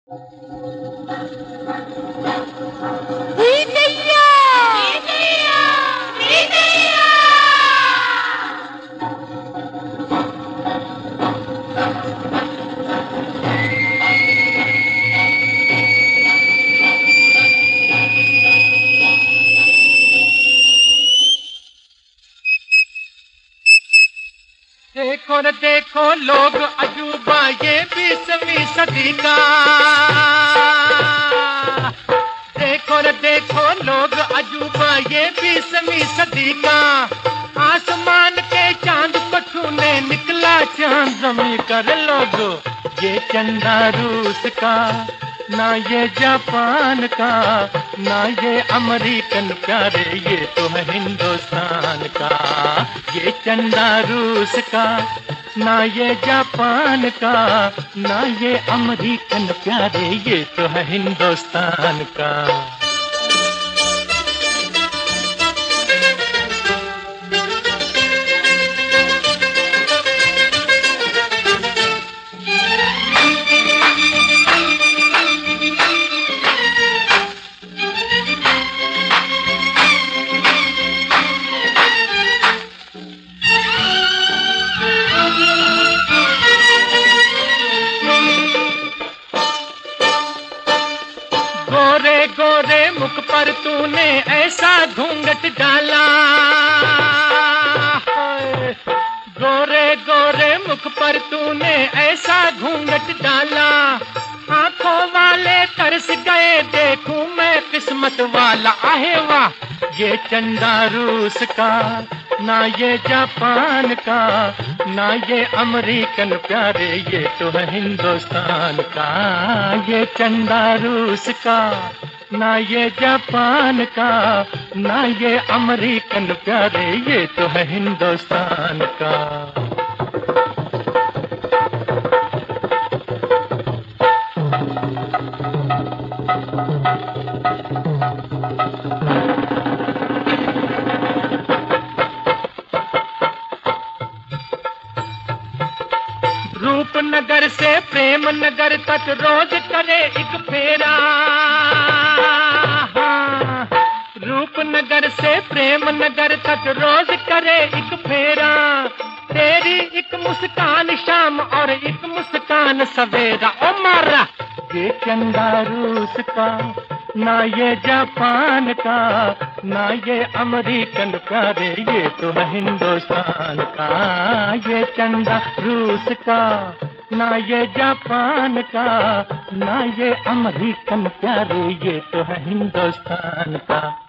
देखो न देखो लोग अजूबा ये 20वीं सदी का। देखो न देखो लोग अजूबा ये 20वीं सदी का। आसमान के चांद को छूने निकला चांद जमी कर लोग। ये चंदा रूस का ना ये जापान का ना ये अमेरिकन प्यारे, ये तो है हिंदुस्तान का। ये चंदा रूस का ना ये जापान का ना ये अमेरिकन प्यारे, ये तो है हिंदुस्तान का। गोरे गोरे मुख पर तूने ऐसा घूंघट डाला। गोरे गोरे मुख पर तूने ऐसा घूंघट डाला। आंखों वाले तरस गए देखूं मैं किस्मत वाला। आहे वाह, ये चंदा रूस का ना ये जापान का ना ये अमेरिकन प्यारे, ये तो है हिंदुस्तान का। ये चंदा रूस का ना ये जापान का ना ये अमेरिकन प्यारे, ये तो है हिंदुस्तान का। रूपनगर से प्रेम नगर तक रोज करे एक फेरा। रूपनगर से प्रेम नगर तक रोज करे एक फेरा। तेरी एक मुस्कान शाम और एक मुस्कान सवेरा। ओ मारा, ये चंदा रूस का ना ये जापान का ना ये अमेरिकन प्यारे, ये तो है हिंदुस्तान का। ये चंदा रूस का ना ये जापान का ना ये अमेरिकन प्यारे, ये तो है हिंदुस्तान का।